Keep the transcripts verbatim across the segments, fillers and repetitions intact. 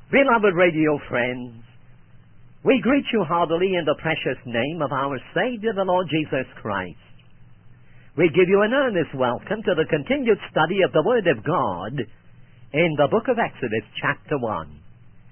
Beloved radio friends, we greet you heartily in the precious name of our Savior, the Lord Jesus Christ. We give you an earnest welcome to the continued study of the Word of God in the book of Exodus, chapter one.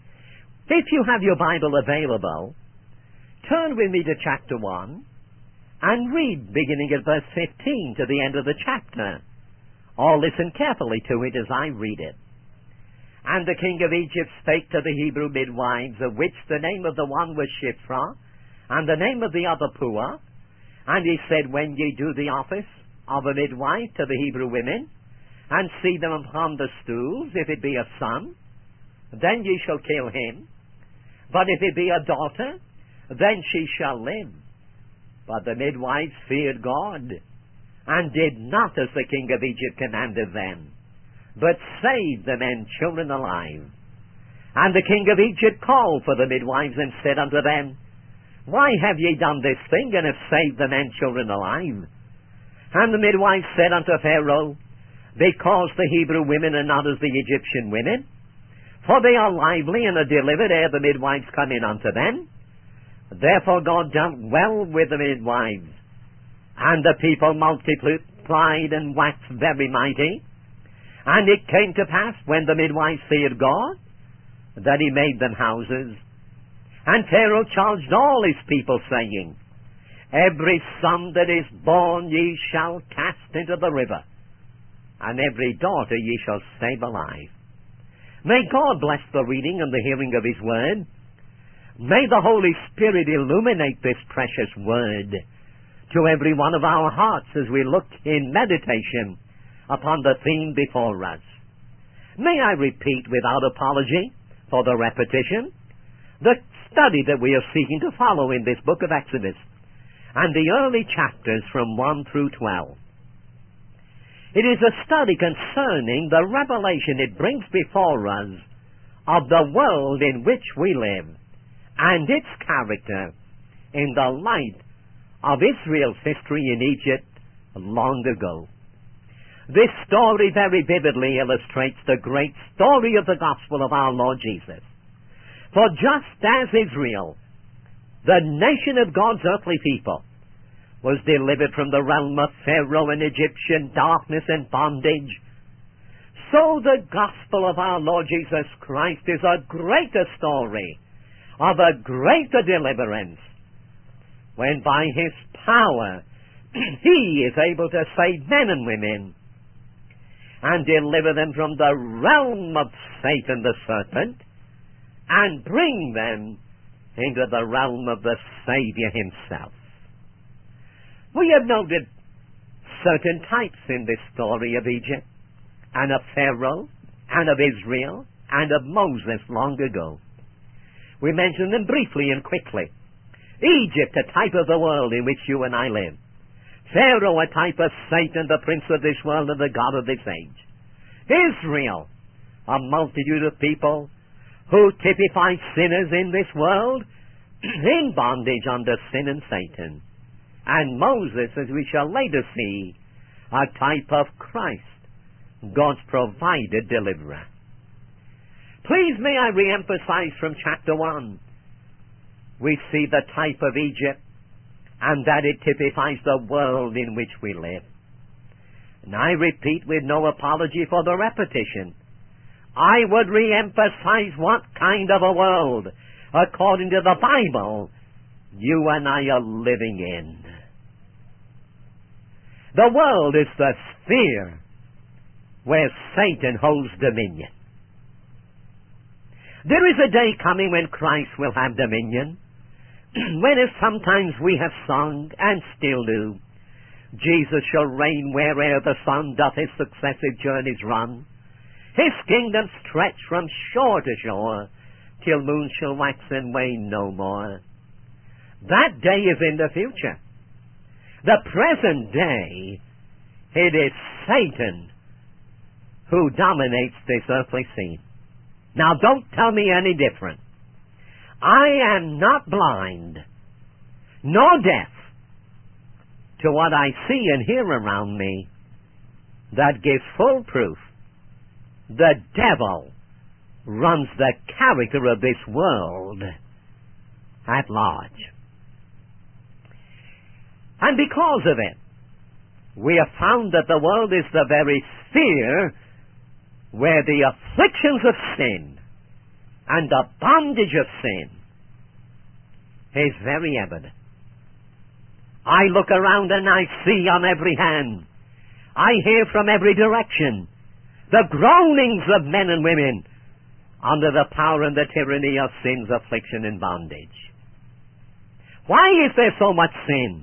If you have your Bible available, turn with me to chapter one and read beginning at verse fifteen to the end of the chapter, or listen carefully to it as I read it. And the king of Egypt spake to the Hebrew midwives, of which the name of the one was Shiphrah, and the name of the other Puah. And he said, When ye do the office of a midwife to the Hebrew women, and see them upon the stools, if it be a son, then ye shall kill him. But if it be a daughter, then she shall live. But the midwives feared God, and did not as the king of Egypt commanded them, but saved the men children alive. And the king of Egypt called for the midwives, and said unto them, Why have ye done this thing, and have saved the men children alive? And the midwives said unto Pharaoh, Because the Hebrew women are not as the Egyptian women, for they are lively and are delivered ere the midwives come in unto them. Therefore God dealt well with the midwives, and the people multiplied and waxed very mighty. And it came to pass, when the midwives feared God, that he made them houses. And Pharaoh charged all his people, saying, Every son that is born ye shall cast into the river, and every daughter ye shall save alive. May God bless the reading and the hearing of his word. May the Holy Spirit illuminate this precious word to every one of our hearts as we look in meditation upon the theme before us. May I repeat without apology for the repetition the study that we are seeking to follow in this book of Exodus and the early chapters from one through twelve. It is a study concerning the revelation it brings before us of the world in which we live and its character in the light of Israel's history in Egypt long ago. This story very vividly illustrates the great story of the gospel of our Lord Jesus. For just as Israel, the nation of God's earthly people, was delivered from the realm of Pharaoh and Egyptian darkness and bondage, so the gospel of our Lord Jesus Christ is a greater story of a greater deliverance, when by his power he is able to save men and women and deliver them from the realm of Satan the serpent, and bring them into the realm of the Savior himself. We have noted certain types in this story of Egypt, and of Pharaoh, and of Israel, and of Moses long ago. We mention them briefly and quickly. Egypt, a type of the world in which you and I live. Pharaoh, a type of Satan, the prince of this world and the god of this age. Israel, a multitude of people who typify sinners in this world in bondage under sin and Satan. And Moses, as we shall later see, a type of Christ, God's provided deliverer. Please may I re-emphasize from chapter one, we see the type of Egypt, and that it typifies the world in which we live. And I repeat with no apology for the repetition, I would re-emphasize what kind of a world, according to the Bible, you and I are living in. The world is the sphere where Satan holds dominion. There is a day coming when Christ will have dominion, when, as sometimes we have sung, and still do, Jesus shall reign where'er the sun doth his successive journeys run. His kingdom stretch from shore to shore, till moon shall wax and wane no more. That day is in the future. The present day, it is Satan who dominates this earthly scene. Now don't tell me any different. I am not blind, nor deaf to what I see and hear around me. That gives full proof. The devil runs the character of this world at large. And because of it, we have found that the world is the very sphere where the afflictions of sin and the bondage of sin is very evident. I look around and I see on every hand, I hear from every direction, the groanings of men and women under the power and the tyranny of sin's affliction and bondage. Why is there so much sin?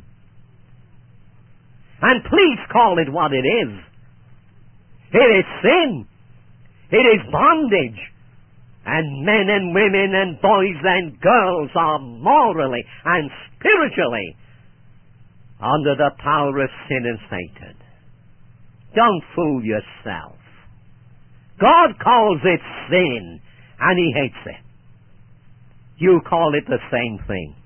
And please call it what it is. It is sin. It is bondage. And men and women and boys and girls are morally and spiritually under the power of sin and Satan. Don't fool yourself. God calls it sin, and He hates it. You call it the same thing.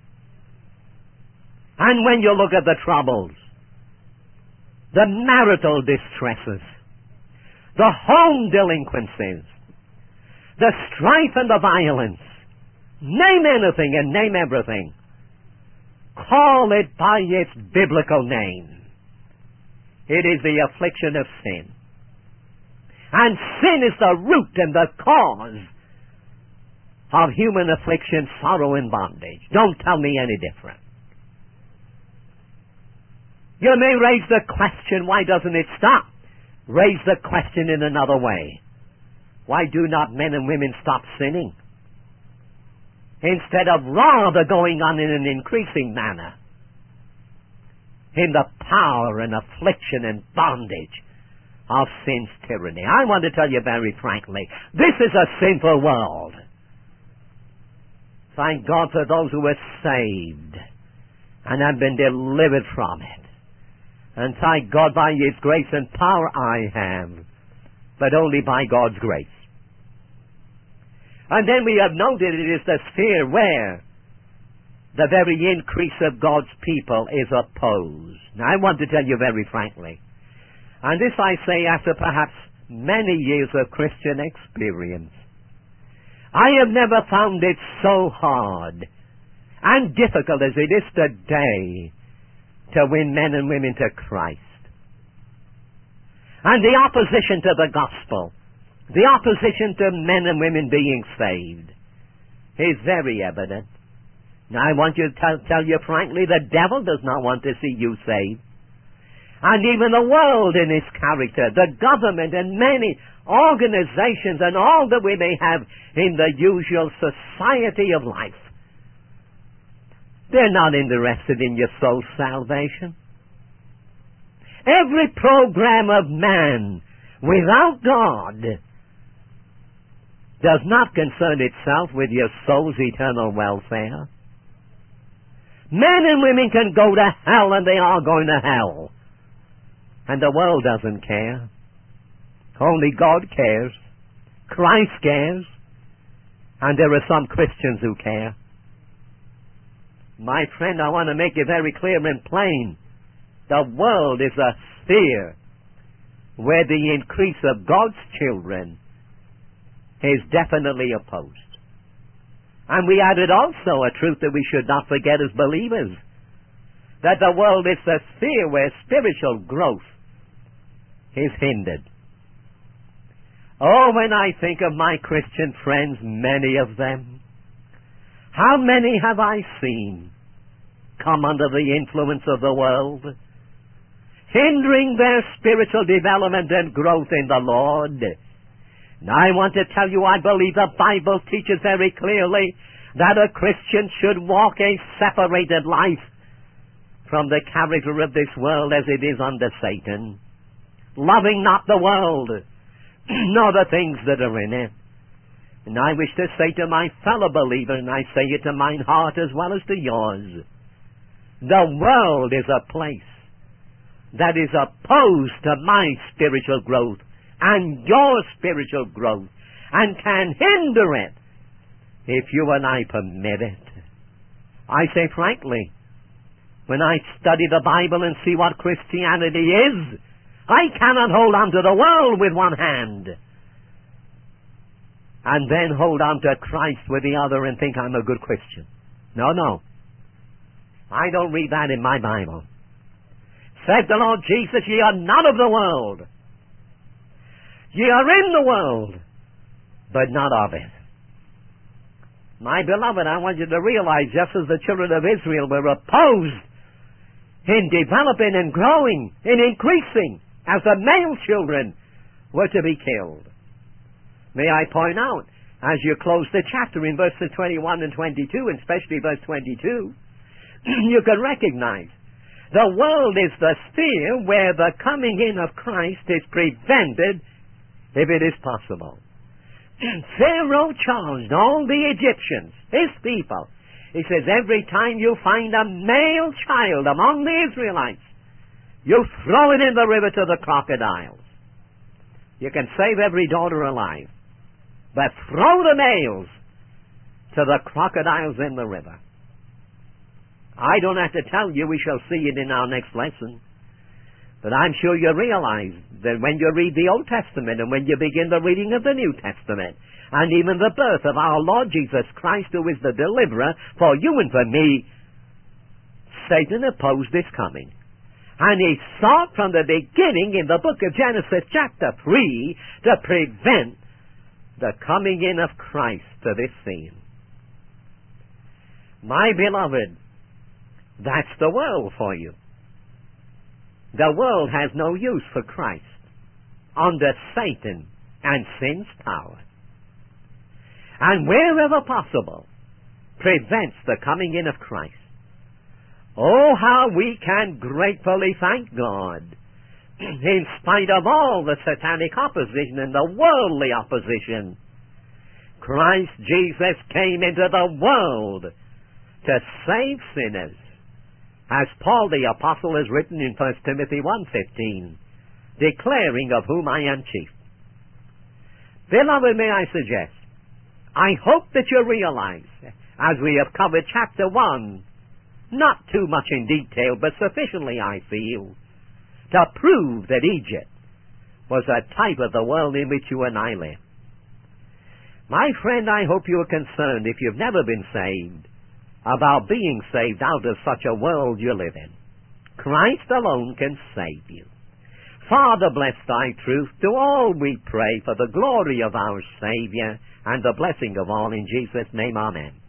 And when you look at the troubles, the marital distresses, the home delinquencies, the strife and the violence, name anything and name everything, call it by its biblical name. It is the affliction of sin. And sin is the root and the cause of human affliction, sorrow, and bondage. Don't tell me any different. You may raise the question, why doesn't it stop? Raise the question in another way. Why do not men and women stop sinning? Instead of rather going on in an increasing manner in the power and affliction and bondage of sin's tyranny. I want to tell you very frankly, this is a sinful world. Thank God for those who are saved and have been delivered from it. And thank God by His grace and power I have, but only by God's grace. And then we have noted it is the sphere where the very increase of God's people is opposed. Now I want to tell you very frankly, and this I say after perhaps many years of Christian experience, I have never found it so hard and difficult as it is today to win men and women to Christ. And the opposition to the gospel, the opposition to men and women being saved, is very evident. Now I want you to tell, tell you frankly, the devil does not want to see you saved. And even the world in its character, the government and many organizations and all that we may have in the usual society of life, they're not interested in your soul salvation. Every program of man without God does not concern itself with your soul's eternal welfare. Men and women can go to hell, and they are going to hell. And the world doesn't care. Only God cares. Christ cares. And there are some Christians who care. My friend, I want to make it very clear and plain. The world is a sphere where the increase of God's children is definitely opposed. And we added also a truth that we should not forget as believers, that the world is a sphere where spiritual growth is hindered. Oh, when I think of my Christian friends, many of them, how many have I seen come under the influence of the world, hindering their spiritual development and growth in the Lord? Now I want to tell you, I believe the Bible teaches very clearly that a Christian should walk a separated life from the character of this world as it is under Satan, loving not the world, nor the things that are in it. And I wish to say to my fellow believer, and I say it to mine heart as well as to yours, the world is a place that is opposed to my spiritual growth and your spiritual growth, and can hinder it if you and I permit it. I say frankly, when I study the Bible and see what Christianity is, I cannot hold on to the world with one hand and then hold on to Christ with the other and think I'm a good Christian. No, no. I don't read that in my Bible. Said the Lord Jesus, ye are not of the world. Ye are in the world, but not of it. My beloved, I want you to realize, just as the children of Israel were opposed in developing and growing and increasing as the male children were to be killed. May I point out, as you close the chapter in verses twenty-one and twenty-two, and especially verse twenty-two, you can recognize the world is the sphere where the coming in of Christ is prevented if it is possible. Pharaoh charged all the Egyptians, his people. He says, every time you find a male child among the Israelites, you throw it in the river to the crocodiles. You can save every daughter alive, but throw the males to the crocodiles in the river. I don't have to tell you, we shall see it in our next lesson. But I'm sure you realize that when you read the Old Testament and when you begin the reading of the New Testament, and even the birth of our Lord Jesus Christ, who is the deliverer for you and for me, Satan opposed his coming. And he sought from the beginning in the book of Genesis chapter three to prevent the coming in of Christ to this scene. My beloved, that's the world for you. The world has no use for Christ under Satan and sin's power. And wherever possible, prevents the coming in of Christ. Oh, how we can gratefully thank God, in spite of all the satanic opposition and the worldly opposition, Christ Jesus came into the world to save sinners. As Paul the Apostle has written in First Timothy one fifteen, declaring of whom I am chief. Beloved, may I suggest, I hope that you realize, as we have covered chapter one, not too much in detail, but sufficiently, I feel, to prove that Egypt was a type of the world in which you and I live. My friend, I hope you are concerned, if you've never been saved, about being saved out of such a world you live in. Christ alone can save you. Father, bless thy truth. To all we pray for the glory of our Savior and the blessing of all in Jesus' name. Amen.